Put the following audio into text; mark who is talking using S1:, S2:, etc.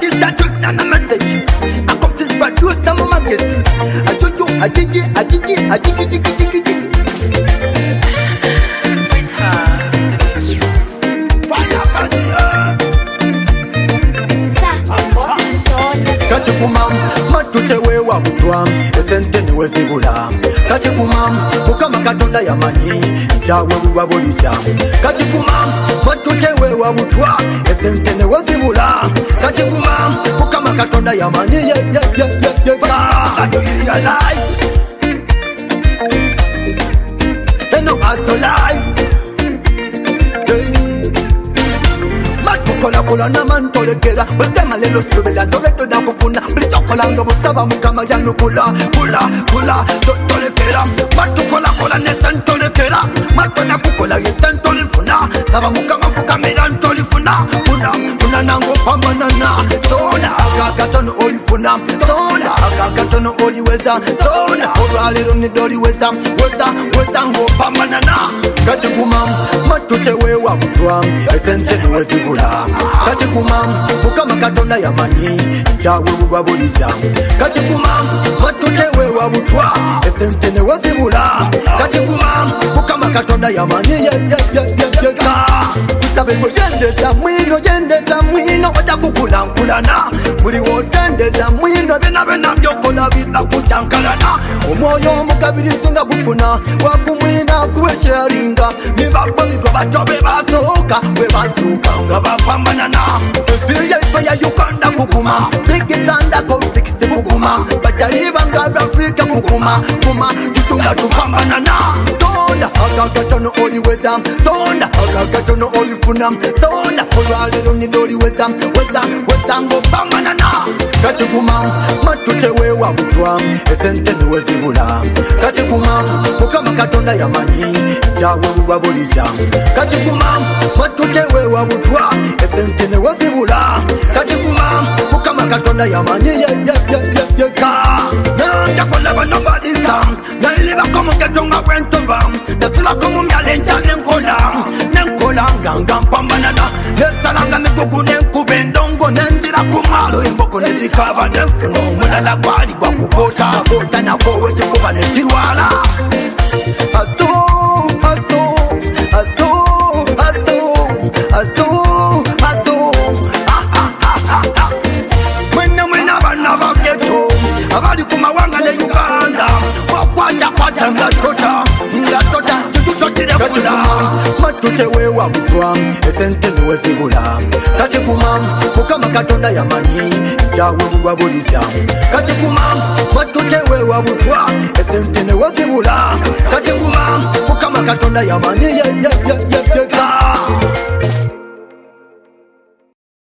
S1: this that and a message. I got this bad news, some of my guests. I told you, I did it. Kati kumam, matute wewa kutwam, esente niwe zibula. Kati kumam, mukama katonda yamanyi, jawe wabulija. Kati kumam, matute wewa kutwa, esente niwe zibula. Kati kumam, mukama katonda yamanyi, God, do you realize? They know us to life. Kola na mantolekera Bwetema lelo subela Toleto na kufuna Blitokola ndo busaba mukama yanu kula Tolekera Matu kola nesan tolekera Matu na kukola yesan tolifuna Saba mukama fukamera ntolifuna Funa nango pamanana Sona akakatono olifuna Sona akakatono oliweza Sona olwalero nidoliweza Weza ngo pamanana Kati kumam Matu tewewa kutwam Esente niwezibula Kati kumam, mukama katonda yamanyi, jawe wabulija. Kati kumam, matute we wabutwa, esente ne wazibula. Kati kumam, mukama katonda yamanyi, kusabe yendeza mwino, wada kukula nkulana. Muri wotendeza mwino, bena byokola bita kuchankalana. Umoyo mukabili sunga kufuna, wakumwina kuwesharinga. Nibakbo bigo batobe basoka, we basuka nga bapambana. Feel fire Uganda kukuma Big Thunder go fix the kukuma Bajariba nga Afrika kukuma Tutunga tupambana na Sonda akakatono oliweza Sonda akakatono olifuna Sonda olwalero nindoliweza Weza ngo pambana na Kati kumam matute wewa kutwa Esente niwezibula Kati kumam mukama katonda yamanyi Jawe wabulija Kati kumam matute wewa kutwa Esente niwezibula Kati kumam mukama katonda yamanyi Nanja kolaba nobody sam Nailiba komu ketonga brentovam Nesula komu myalenja Nenkola nganga mpambanana Nesalanga mikuku nenkubendongo Nenzira kumalo imboko nezikaba Nenfuno mulala kwali kwa kupota Bota na kowe chikuba nezirwala Mwena bana bageto Abali kumawanga le Uganda Wakwata ngatota Tututotire kula Matute wewa kutwa Esente niwezibula Kati kumam mukama katonda yamanyi Jawe wabulija Kati kumam matute wewa kutwa Esente niwezibula Kati kumam mukama katonda yamanyi